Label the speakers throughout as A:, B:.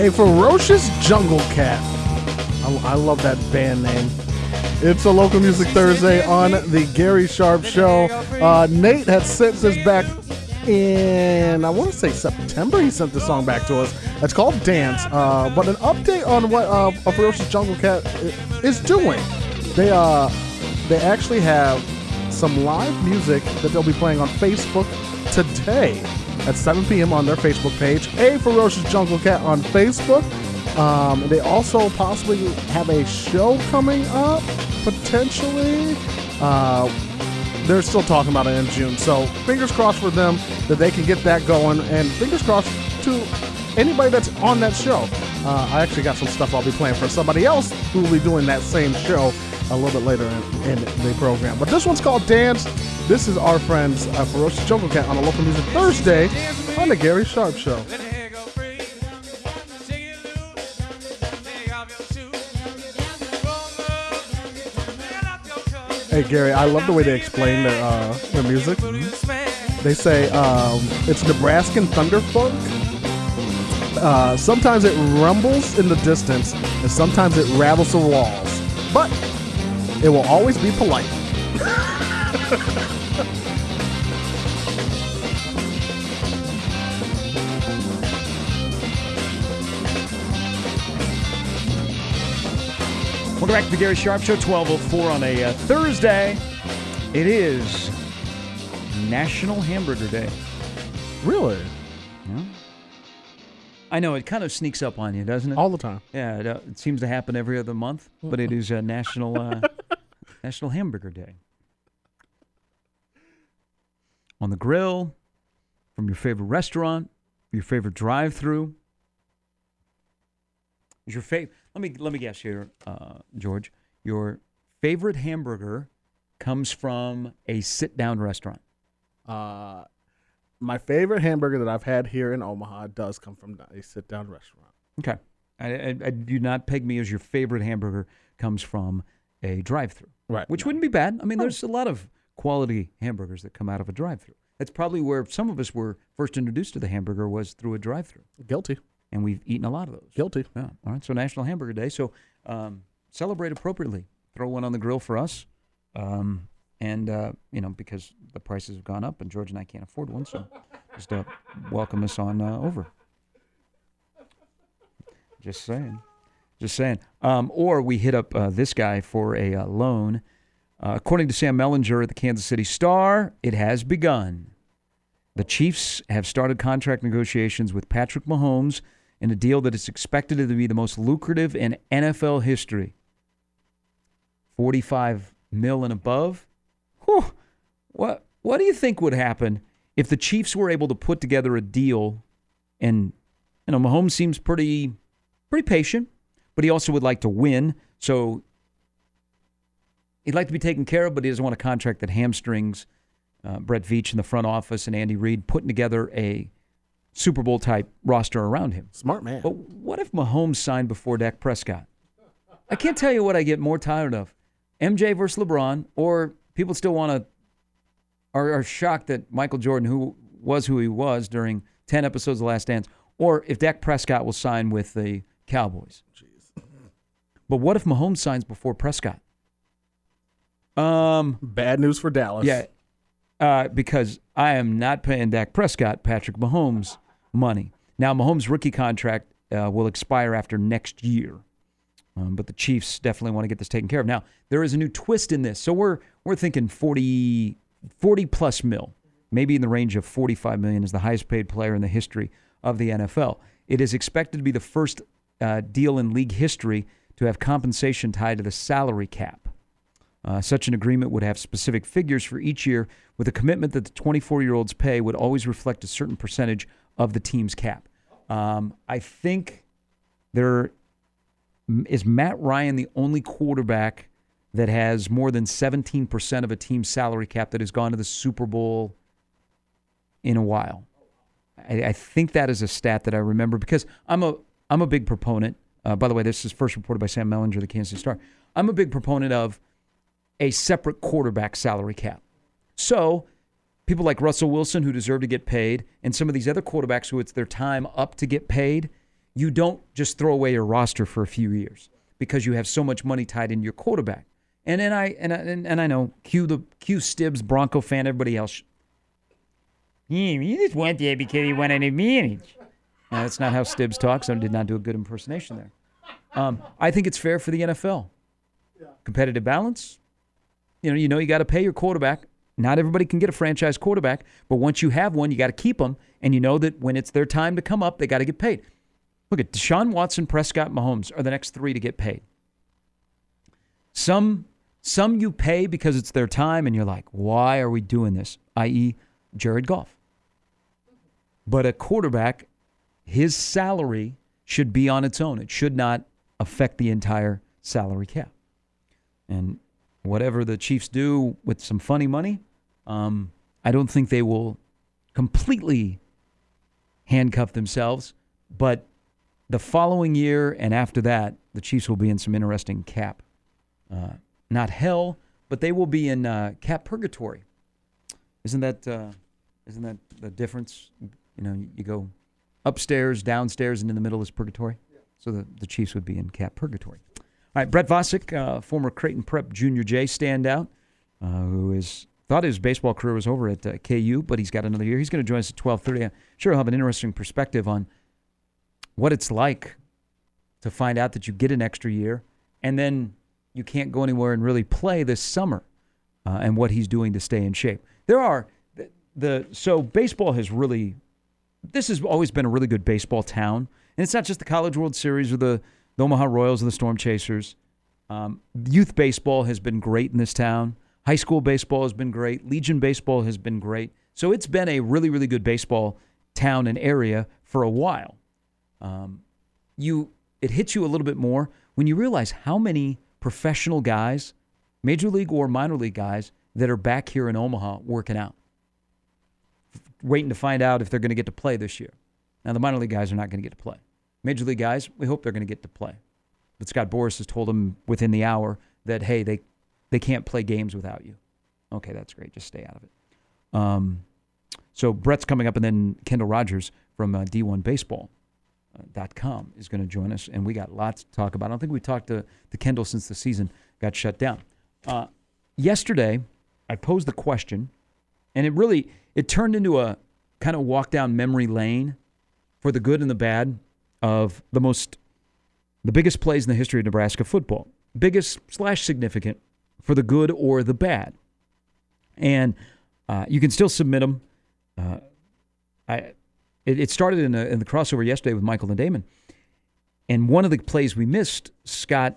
A: A Ferocious Jungle Cat. I love that band name. It's a Local Music Thursday on the Gary Sharp Show. Nate had sent this back in, I want to say September. He sent this song back to us. It's called Dance. But an update on what A Ferocious Jungle Cat is doing. They actually have some live music that they'll be playing on Facebook today at 7 p.m. on their Facebook page. A Ferocious Jungle Cat on Facebook. They also possibly have a show coming up, potentially. They're still talking about it in June. So fingers crossed for them that they can get that going. And fingers crossed to anybody that's on that show. I actually got some stuff I'll be playing for somebody else who will be doing that same show a little bit later in the program. But this one's called Dance. This is our friends Ferocious Jungle Cat on a Local Music Thursday on the Gary Sharp Show. Hey Gary, I love the way they explain their music. Mm-hmm. They say it's Nebraskan thunderfunk. Sometimes it rumbles in the distance, and sometimes it rattles the walls. But it will always be polite.
B: Welcome back to the Gary Sharp Show, 12:04 on a Thursday. It is National Hamburger Day.
A: Really?
B: Yeah. I know, it kind of sneaks up on you, doesn't it?
A: All the time.
B: Yeah, it seems to happen every other month, but it is National Hamburger Day. On the grill, from your favorite restaurant, your favorite drive-thru. Is your favorite? Let me guess here, George. Your favorite hamburger comes from a sit-down restaurant.
A: My favorite hamburger that I've had here in Omaha does come from a sit-down restaurant.
B: Okay, I do not peg me as your favorite hamburger comes from a drive-thru,
A: right?
B: Which wouldn't be bad. I mean, there's a lot of quality hamburgers that come out of a drive-thru. That's probably where some of us were first introduced to the hamburger was through a drive-thru.
A: Guilty.
B: And we've eaten a lot of those.
A: Guilty.
B: Yeah. All right. So National Hamburger Day. So celebrate appropriately. Throw one on the grill for us. Because the prices have gone up and George and I can't afford one. So just welcome us on over. Just saying. Or we hit up this guy for a loan. According to Sam Mellinger at the Kansas City Star, it has begun. The Chiefs have started contract negotiations with Patrick Mahomes in a deal that is expected to be the most lucrative in NFL history. $45 million and above. Whew. What do you think would happen if the Chiefs were able to put together a deal? And Mahomes seems pretty patient, but he also would like to win. So he'd like to be taken care of, but he doesn't want a contract that hamstrings Brett Veach in the front office and Andy Reid putting together a Super Bowl type roster around him.
A: Smart man.
B: But what if Mahomes signed before Dak Prescott? I can't tell you what I get more tired of. MJ versus LeBron, or people still are shocked that Michael Jordan, who he was during 10 episodes of Last Dance, or if Dak Prescott will sign with the Cowboys. Jeez. But what if Mahomes signs before Prescott?
A: Bad news for Dallas.
B: Yeah. Because I am not paying Dak Prescott Patrick Mahomes money. Now, Mahomes' rookie contract will expire after next year. But the Chiefs definitely want to get this taken care of. Now, there is a new twist in this. So we're thinking 40 plus mil, maybe in the range of $45 million is the highest paid player in the history of the NFL. It is expected to be the first deal in league history to have compensation tied to the salary cap. Such an agreement would have specific figures for each year with a commitment that the 24-year-old's pay would always reflect a certain percentage of the team's cap. I think is Matt Ryan the only quarterback that has more than 17% of a team's salary cap that has gone to the Super Bowl in a while. I think that is a stat that I remember because I'm a big proponent. By the way, this is first reported by Sam Mellinger of the Kansas City Star. I'm a big proponent of a separate quarterback salary cap. So people like Russell Wilson, who deserve to get paid, and some of these other quarterbacks who it's their time up to get paid, you don't just throw away your roster for a few years because you have so much money tied into your quarterback. And then I know, cue Stibbs, Bronco fan, everybody else. You just went there because you want an advantage. No, that's not how Stibbs talks. I did not do a good impersonation there. I think it's fair for the NFL. Competitive balance. You know you got to pay your quarterback. Not everybody can get a franchise quarterback, but once you have one, you got to keep them, and you know that when it's their time to come up, they got to get paid. Look at Deshaun Watson, Prescott, Mahomes are the next three to get paid. Some you pay because it's their time, and you're like, why are we doing this? I.e., Jared Goff. But a quarterback, his salary should be on its own. It should not affect the entire salary cap. And whatever the Chiefs do with some funny money, I don't think they will completely handcuff themselves. But the following year and after that, the Chiefs will be in some interesting cap. Not hell, but they will be in cap purgatory. Isn't that the difference? You go upstairs, downstairs, and in the middle is purgatory. Yeah. So the Chiefs would be in cap purgatory. All right, Brett Vosick, former Creighton Prep Junior J standout, who thought his baseball career was over at KU, but he's got another year. He's going to join us at 12:30. I'm sure he'll have an interesting perspective on what it's like to find out that you get an extra year, and then you can't go anywhere and really play this summer, and what he's doing to stay in shape. So baseball has really, this has always been a really good baseball town, and it's not just the College World Series or the Omaha Royals or the Storm Chasers. Youth baseball has been great in this town. High school baseball has been great. Legion baseball has been great. So it's been a really, really good baseball town and area for a while. It hits you a little bit more when you realize how many professional guys, major league or minor league guys, that are back here in Omaha working out, waiting to find out if they're going to get to play this year. Now, the minor league guys are not going to get to play. Major league guys, we hope they're going to get to play. But Scott Boras has told them within the hour that, hey, they can't play games without you. Okay, that's great. Just stay out of it. So Brett's coming up, and then Kendall Rogers from D1Baseball.com is going to join us, and we got lots to talk about. I don't think we talked to Kendall since the season got shut down. Yesterday, I posed the question, and it turned into a kind of walk down memory lane for the good and the bad of the biggest plays in the history of Nebraska football. Biggest/significant for the good or the bad. And you can still submit them. It started in the crossover yesterday with Michael and Damon. And one of the plays we missed, Scott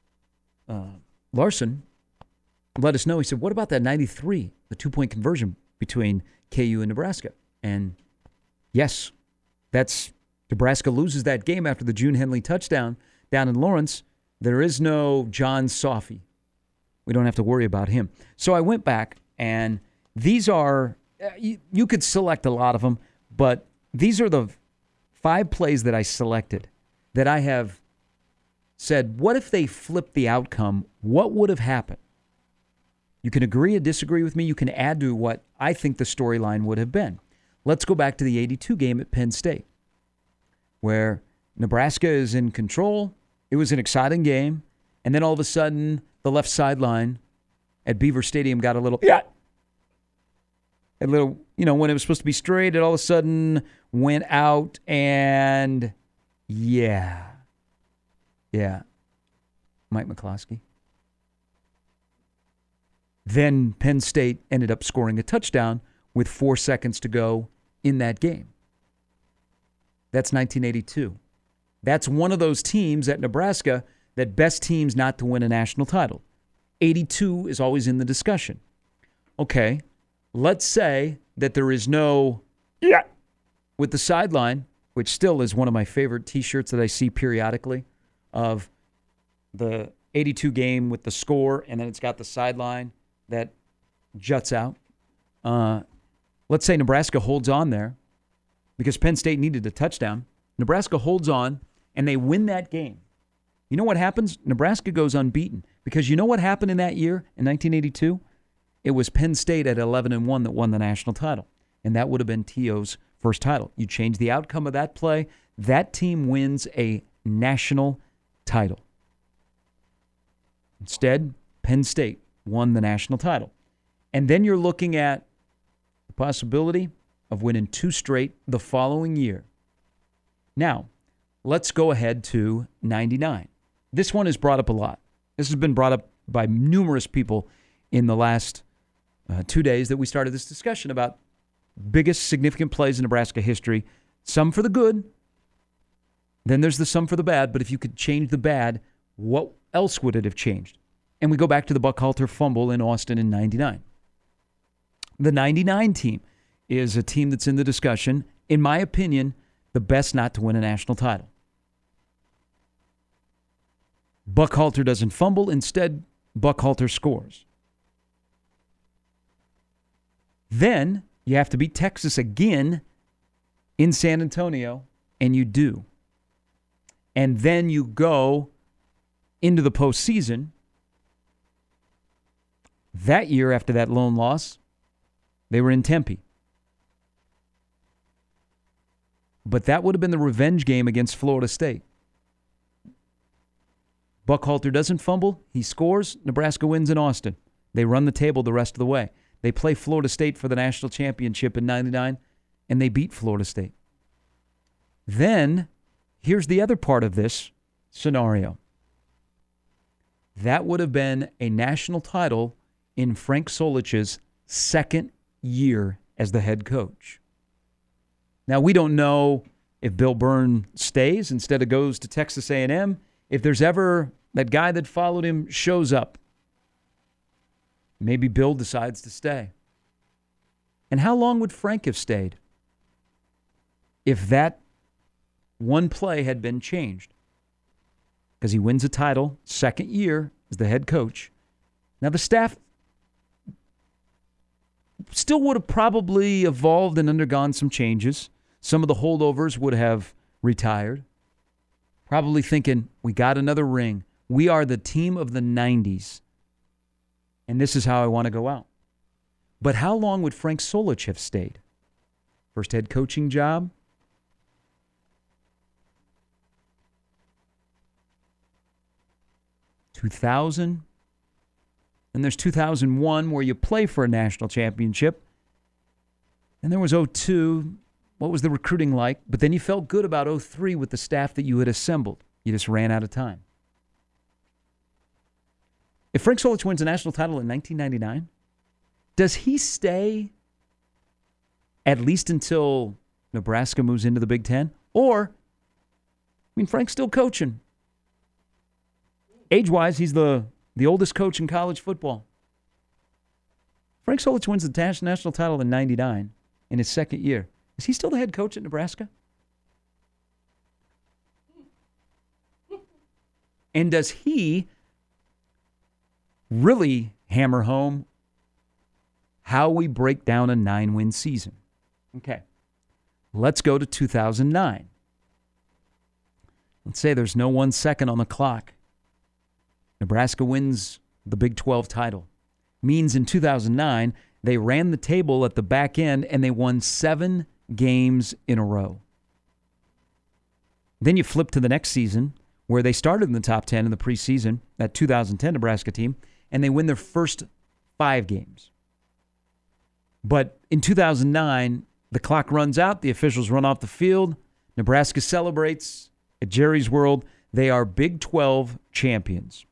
B: Larson let us know. He said, what about that 93, the 2-point conversion between KU and Nebraska? And yes, Nebraska loses that game after the June Henley touchdown down in Lawrence. There is no John Sophie. We don't have to worry about him. So I went back, and these are, you could select a lot of them, but these are the 5 plays that I selected that I have said, what if they flipped the outcome? What would have happened? You can agree or disagree with me. You can add to what I think the storyline would have been. Let's go back to the 82 game at Penn State, where Nebraska is in control. It was an exciting game. And then all of a sudden, the left sideline at Beaver Stadium got a little, when it was supposed to be straight, it all of a sudden went out, and Mike McCloskey. Then Penn State ended up scoring a touchdown with 4 seconds to go in that game. That's 1982. That's one of those teams at Nebraska that best teams not to win a national title. 82 is always in the discussion. Okay, let's say that there is no with the sideline, which still is one of my favorite T-shirts that I see periodically, of the 82 game with the score, and then it's got the sideline that juts out. Let's say Nebraska holds on there because Penn State needed a touchdown. Nebraska holds on, and they win that game. You know what happens? Nebraska goes unbeaten because you know what happened in that year, in 1982? It was Penn State at 11-1 that won the national title, and that would have been T.O.'s first title. You change the outcome of that play, that team wins a national title. Instead, Penn State won the national title. And then you're looking at the possibility of winning 2 straight the following year. Now, let's go ahead to 99. This one is brought up a lot. This has been brought up by numerous people in the last 2 days that we started this discussion about biggest significant plays in Nebraska history. Some for the good. Then there's the some for the bad. But if you could change the bad, what else would it have changed? And we go back to the Buckhalter fumble in Austin in 99. The 99 team is a team that's in the discussion. In my opinion, the best not to win a national title. Buckhalter doesn't fumble. Instead, Buckhalter scores. Then you have to beat Texas again in San Antonio, and you do. And then you go into the postseason. That year, after that lone loss, they were in Tempe. But that would have been the revenge game against Florida State. Buckhalter doesn't fumble. He scores. Nebraska wins in Austin. They run the table the rest of the way. They play Florida State for the national championship in 99, and they beat Florida State. Then, here's the other part of this scenario. That would have been a national title in Frank Solich's second year as the head coach. Now, we don't know if Bill Byrne stays instead of goes to Texas A&M. If there's ever that guy that followed him shows up, maybe Bill decides to stay. And how long would Frank have stayed if that one play had been changed? Because he wins a title, second year as the head coach. Now, the staff still would have probably evolved and undergone some changes. Some of the holdovers would have retired. Probably thinking, we got another ring. We are the team of the 90s. And this is how I want to go out. But how long would Frank Solich have stayed? First head coaching job? $2000. And there's 2001 where you play for a national championship. And there was 2002. What was the recruiting like? But then you felt good about 2003 with the staff that you had assembled. You just ran out of time. If Frank Solich wins a national title in 1999, does he stay at least until Nebraska moves into the Big Ten? Or, Frank's still coaching. Age-wise, he's the oldest coach in college football. Frank Solich wins the national title in 99 in his second year. Is he still the head coach at Nebraska? And does he really hammer home how we break down a 9-win season? Okay. Let's go to 2009. Let's say there's no 1 second on the clock. Nebraska wins the Big 12 title. Means in 2009, they ran the table at the back end and they won 7 games in a row. Then you flip to the next season where they started in the top 10 in the preseason, that 2010 Nebraska team, and they win their first 5 games. But in 2009, the clock runs out, the officials run off the field, Nebraska celebrates at Jerry's World. They are Big 12 champions.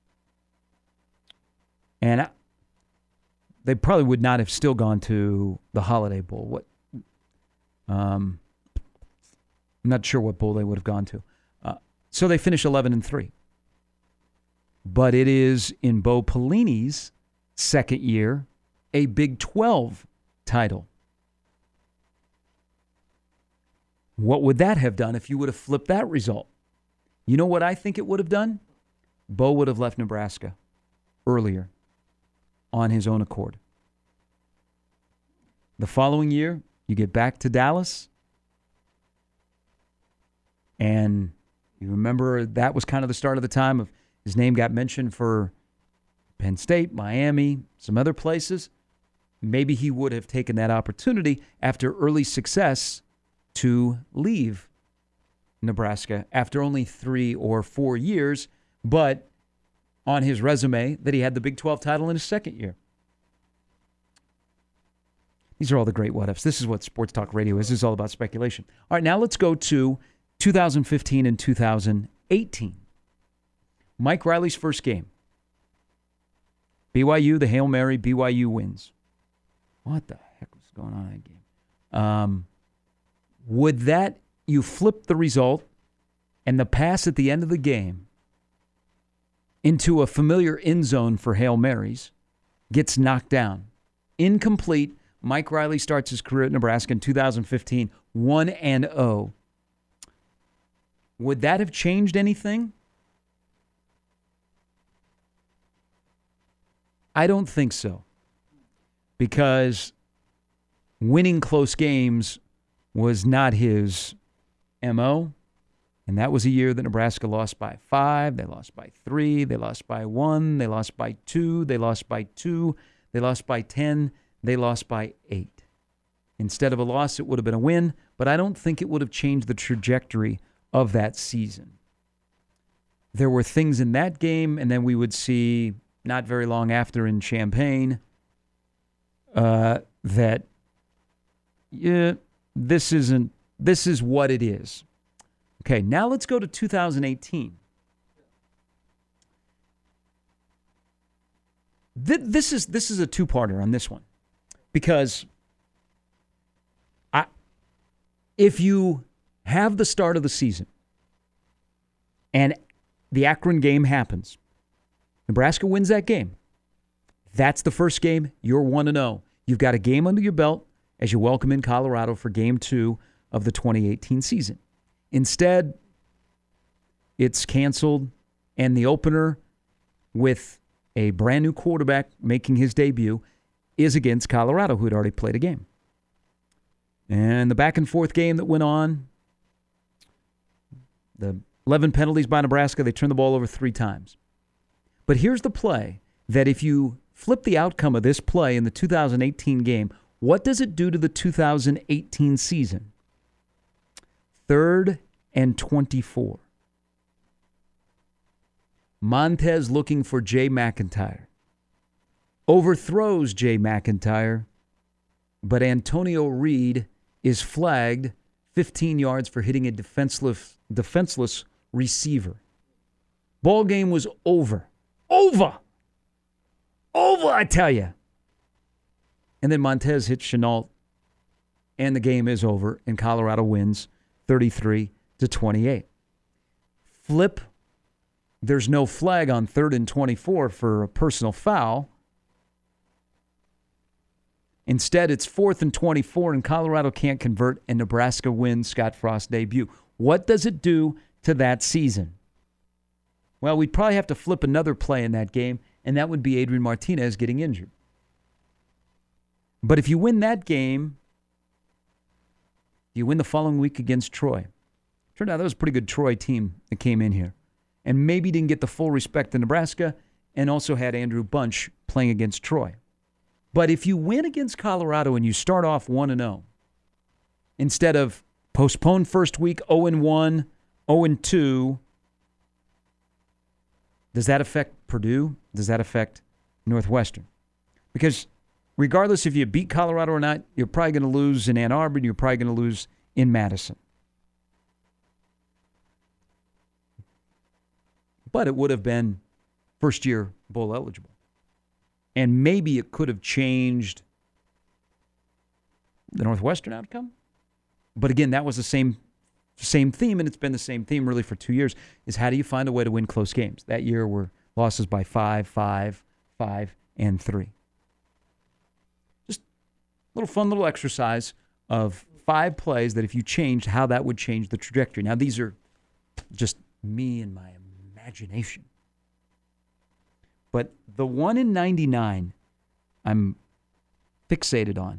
B: And they probably would not have still gone to the Holiday Bowl. I'm not sure what bowl they would have gone to. So they finish 11-3. But it is in Bo Pelini's second year a Big 12 title. What would that have done if you would have flipped that result? You know what I think it would have done? Bo would have left Nebraska earlier on his own accord. The following year, you get back to Dallas, and you remember that was kind of the start of the time of his name got mentioned for Penn State, Miami, some other places. Maybe he would have taken that opportunity after early success to leave Nebraska after only 3 or 4 years, but on his resume that he had the Big 12 title in his second year. These are all the great what-ifs. This is what Sports Talk Radio is. This is all about speculation. All right, now let's go to 2015 and 2018. Mike Riley's first game. BYU, the Hail Mary, BYU wins. What the heck was going on in that game? Would that, you flip the result and the pass at the end of the game into a familiar end zone for Hail Marys gets knocked down. Incomplete. Mike Riley starts his career at Nebraska in 2015, 1-0. Would that have changed anything? I don't think so. Because winning close games was not his MO. And that was a year that Nebraska lost by 5, they lost by 3, they lost by 1, they lost by 2, they lost by 2, they lost by 10, they lost by 8. Instead of a loss, it would have been a win, but I don't think it would have changed the trajectory of that season. There were things in that game, and then we would see, not very long after in Champaign, that, yeah, this is what it is. Okay, now let's go to 2018. This is a two-parter on this one. Because if you have the start of the season and the Akron game happens, Nebraska wins that game. That's the first game. You're 1-0. You've got a game under your belt as you welcome in Colorado for Game 2 of the 2018 season. Instead, it's canceled, and the opener with a brand new quarterback making his debut is against Colorado, who had already played a game. And the back-and-forth game that went on, the 11 penalties by Nebraska, they turned the ball over 3 times. But here's the play that if you flip the outcome of this play in the 2018 game, what does it do to the 2018 season? 3rd and 24. Montez looking for Jay McIntyre. Overthrows Jay McIntyre, but Antonio Reed is flagged 15 yards for hitting a defenseless receiver. Ball game was over. Over, I tell you. And then Montez hits Chenault, and the game is over, and Colorado wins 33-28. Flip, there's no flag on 3rd and 24 for a personal foul. Instead, it's 4th and 24, and Colorado can't convert, and Nebraska wins Scott Frost's debut. What does it do to that season? Well, we'd probably have to flip another play in that game, and that would be Adrian Martinez getting injured. But if you win that game, you win the following week against Troy. Turned out that was a pretty good Troy team that came in here, and maybe didn't get the full respect in Nebraska, and also had Andrew Bunch playing against Troy. But if you win against Colorado and you start off 1-0, instead of postpone first week 0-1, 0-2, does that affect Purdue? Does that affect Northwestern? Because regardless if you beat Colorado or not, you're probably going to lose in Ann Arbor and you're probably going to lose in Madison. But it would have been first-year bowl eligible. And maybe it could have changed the Northwestern outcome. But again, that was the same theme, and it's been the same theme really for 2 years, is how do you find a way to win close games? That year were losses by 5, 5, 5, and 3. Just a little fun little exercise of 5 plays that if you changed, how that would change the trajectory. Now, these are just me and my imagination. But the one in 99 I'm fixated on.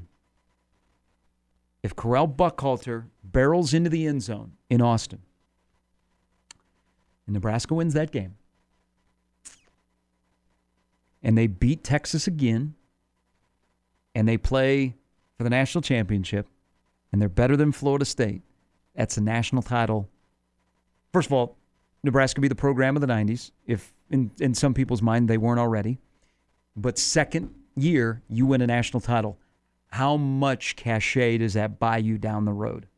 B: If Corral Buckhalter barrels into the end zone in Austin, and Nebraska wins that game, and they beat Texas again, and they play for the national championship, and they're better than Florida State, that's a national title First of all, Nebraska be the program of the 90s, if in some people's mind they weren't already. But second year, you win a national title. How much cachet does that buy you down the road?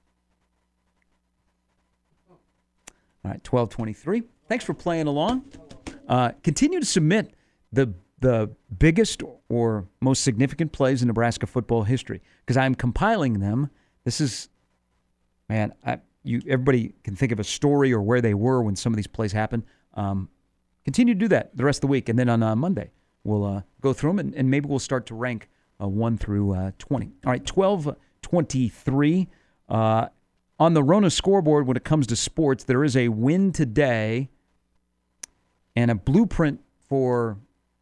B: All right, 12:23. Thanks for playing along. Continue to submit the biggest or most significant plays in Nebraska football history, because I'm compiling them. This is, man, everybody can think of a story or where they were when some of these plays happened. Continue to do that the rest of the week, and then on Monday we'll go through them, and maybe we'll start to rank 1 through 20. All right, 12:23. On the Rona scoreboard, when it comes to sports, there is a win today and a blueprint for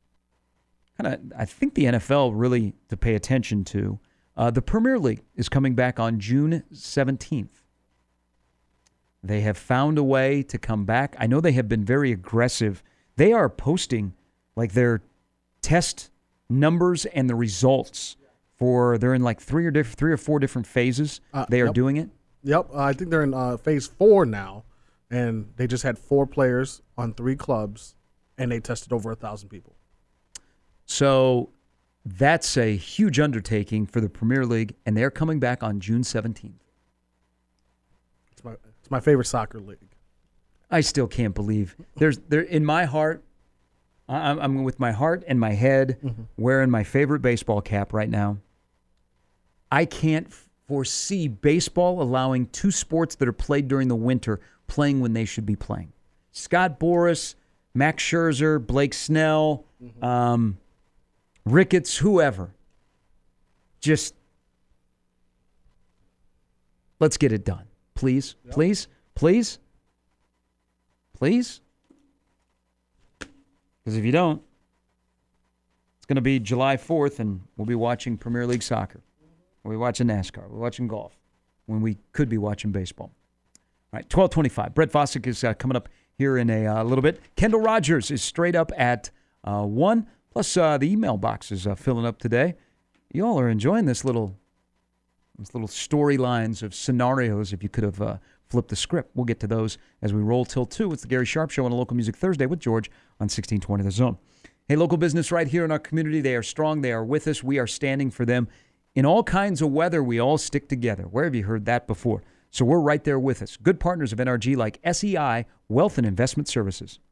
B: I think the NFL really to pay attention to. The Premier League is coming back on June 17th. They have found a way to come back. I know they have been very aggressive. They are posting like their test numbers and the results they're in like three or four different phases. They are doing it.
A: Yep. I think they're in phase 4 now, and they just had 4 players on 3 clubs, and they tested over 1,000 people.
B: So that's a huge undertaking for the Premier League, and they're coming back on June 17th.
A: It's my favorite soccer league.
B: I still can't believe there in my heart. I'm with my heart and my head wearing my favorite baseball cap right now. I can't foresee baseball allowing 2 sports that are played during the winter playing when they should be playing. Scott Boras, Max Scherzer, Blake Snell, Ricketts, whoever. Just let's get it done. Please, please, please, please. Because if you don't, it's going to be July 4th, and we'll be watching Premier League soccer. We'll be watching NASCAR. We're watching golf when we could be watching baseball. All right, 12:25. Brett Vosick is coming up here in a little bit. Kendall Rogers is straight up at 1. Plus, the email box is filling up today. You all are enjoying this little storylines of scenarios. If you could have flipped the script, we'll get to those as we roll till 2. It's the Gary Sharp Show on a Local Music Thursday with George on 1620 The Zone. Hey, local business right here in our community. They are strong. They are with us. We are standing for them. In all kinds of weather, we all stick together. Where have you heard that before? So we're right there with us. Good partners of NRG like SEI Wealth and Investment Services.